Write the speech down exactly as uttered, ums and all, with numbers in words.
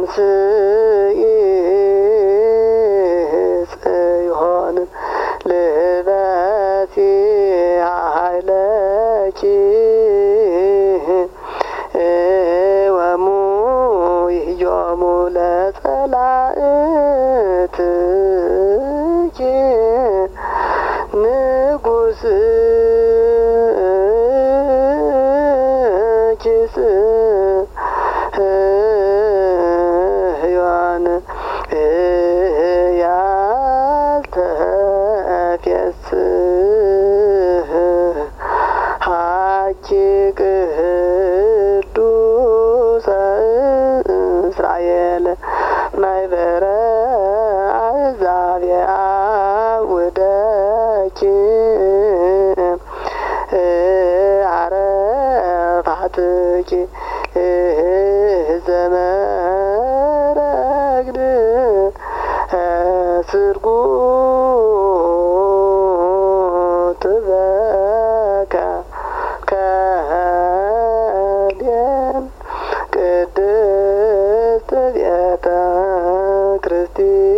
አንስኢ ጽዮን ልበሲ ኃይለኪ ወሙዮሙ ለጸላእትኪ ንጉሥ ሕያዋን ያልተፌስህ ሀኪ ቅዱሰ እስራኤል ማይበረ አሕዛብ አውደኪ አረፋትኪ ዘመረግድ ስርጉት በከ ከደን ቅድስት ቤተ ክርስቲያን